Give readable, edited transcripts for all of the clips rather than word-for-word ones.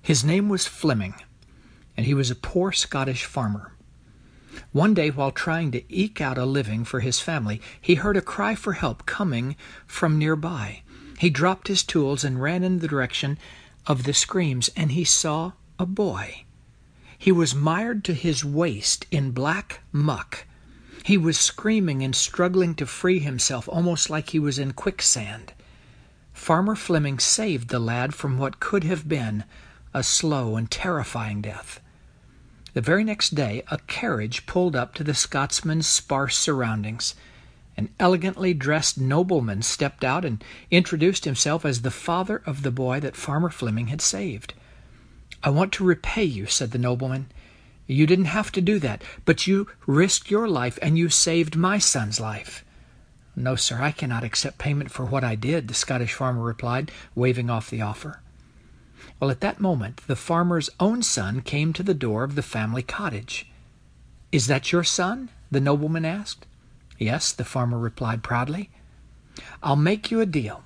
His name was Fleming, and he was a poor Scottish farmer. One day, while trying to eke out a living for his family, he heard a cry for help coming from nearby. He dropped his tools and ran in the direction of the screams, and he saw a boy. He was mired to his waist in black muck. He was screaming and struggling to free himself, almost like he was in quicksand. Farmer Fleming saved the lad from what could have been a slow and terrifying death. The very next day, a carriage pulled up to the Scotsman's sparse surroundings. An elegantly dressed nobleman stepped out and introduced himself as the father of the boy that Farmer Fleming had saved. "I want to repay you," said the nobleman. "You didn't have to do that, but you risked your life and you saved my son's life." "No, sir, I cannot accept payment for what I did," the Scottish farmer replied, waving off the offer. Well, at that moment, the farmer's own son came to the door of the family cottage. "Is that your son?" the nobleman asked. "Yes," the farmer replied proudly. "I'll make you a deal.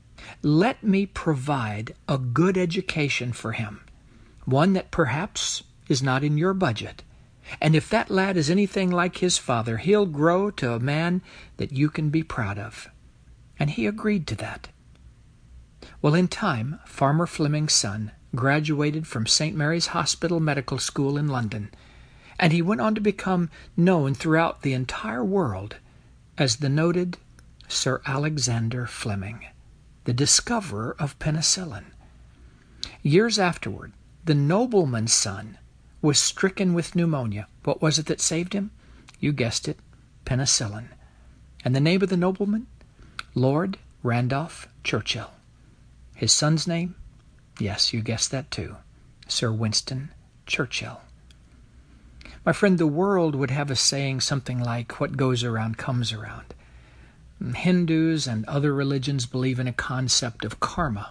Let me provide a good education for him, one that perhaps is not in your budget. And if that lad is anything like his father, he'll grow to a man that you can be proud of." And he agreed to that. Well, in time, Farmer Fleming's son graduated from St. Mary's Hospital Medical School in London, and he went on to become known throughout the entire world as the noted Sir Alexander Fleming, the discoverer of penicillin. Years afterward, the nobleman's son was stricken with pneumonia. What was it that saved him? You guessed it, penicillin. And the name of the nobleman? Lord Randolph Churchill. His son's name? Yes, you guessed that too, Sir Winston Churchill. My friend, the world would have us saying something like, "What goes around comes around." Hindus and other religions believe in a concept of karma.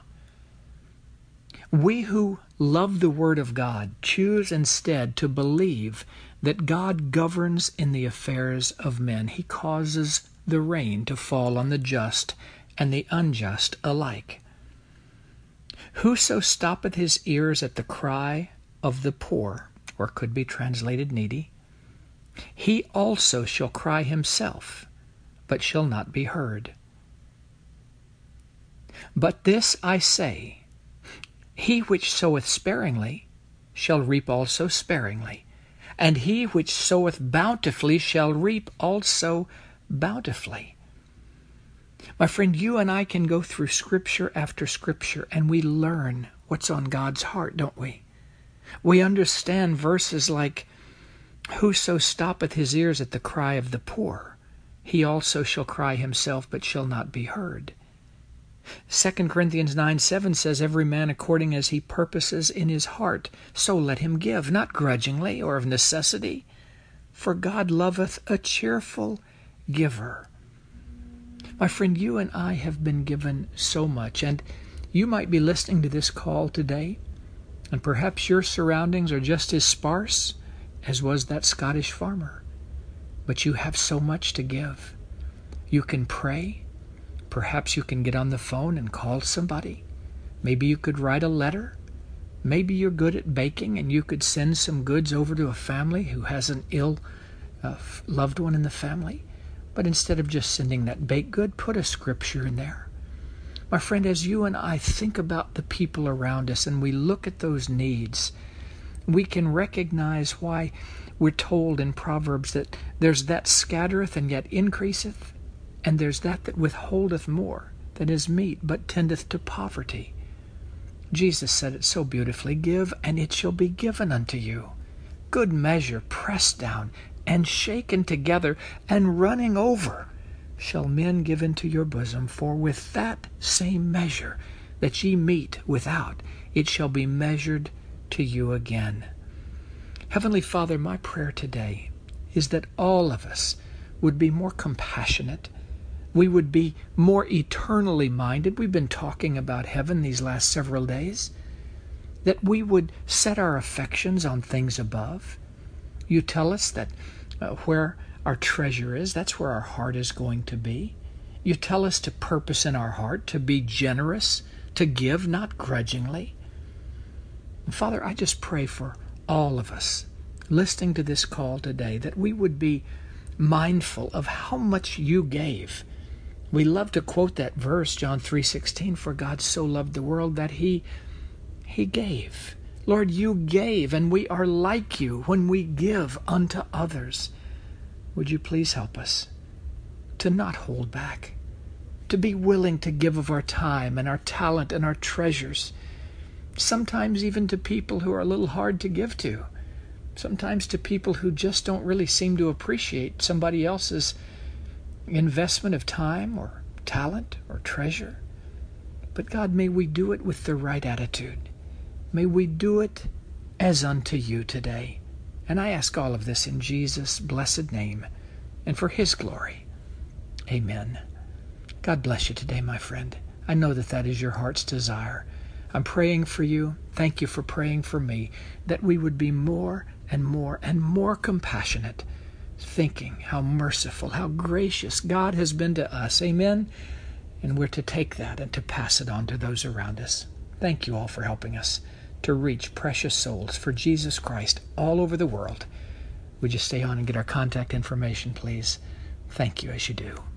We who love the Word of God choose instead to believe that God governs in the affairs of men. He causes the rain to fall on the just and the unjust alike. "Whoso stoppeth his ears at the cry of the poor," or could be translated needy, "he also shall cry himself, but shall not be heard. But this I say, he which soweth sparingly shall reap also sparingly, and he which soweth bountifully shall reap also bountifully." My friend, you and I can go through Scripture after Scripture, and we learn what's on God's heart, don't we? We understand verses like, "Whoso stoppeth his ears at the cry of the poor, he also shall cry himself, but shall not be heard." 2 Corinthians 9:7 says, "Every man according as he purposes in his heart, so let him give, not grudgingly or of necessity, for God loveth a cheerful giver." My friend, you and I have been given so much, and you might be listening to this call today, and perhaps your surroundings are just as sparse as was that Scottish farmer. But you have so much to give. You can pray. Perhaps you can get on the phone and call somebody. Maybe you could write a letter. Maybe you're good at baking and you could send some goods over to a family who has an ill loved one in the family. But instead of just sending that baked good, put a scripture in there. My friend, as you and I think about the people around us and we look at those needs, we can recognize why we're told in Proverbs that there's that scattereth and yet increaseth, and there's that withholdeth more, that is meat, but tendeth to poverty. Jesus said it so beautifully, "Give, and it shall be given unto you. Good measure, pressed down, and shaken together, and running over, shall men give into your bosom. For with that same measure that ye mete without, it shall be measured to you again." Heavenly Father, my prayer today is that all of us would be more compassionate. We would be more eternally minded. We've been talking about heaven these last several days. That we would set our affections on things above. You tell us that where our treasure is, that's where our heart is going to be. You tell us to purpose in our heart, to be generous, to give, not grudgingly. And Father, I just pray for all of us listening to this call today that we would be mindful of how much you gave. We love to quote that verse, John 3:16, for God so loved the world that he gave. Lord, you gave, and we are like you when we give unto others. Would you please help us to not hold back, to be willing to give of our time and our talent and our treasures, sometimes even to people who are a little hard to give to, sometimes to people who just don't really seem to appreciate somebody else's investment of time or talent or treasure. But God, may we do it with the right attitude. May we do it as unto you today. And I ask all of this in Jesus' blessed name and for his glory. Amen. God bless you today, my friend. I know that that is your heart's desire. I'm praying for you. Thank you for praying for me, that we would be more and more and more compassionate, thinking how merciful, how gracious God has been to us. Amen. And we're to take that and to pass it on to those around us. Thank you all for helping us to reach precious souls for Jesus Christ all over the world. Would you stay on and get our contact information, please? Thank you as you do.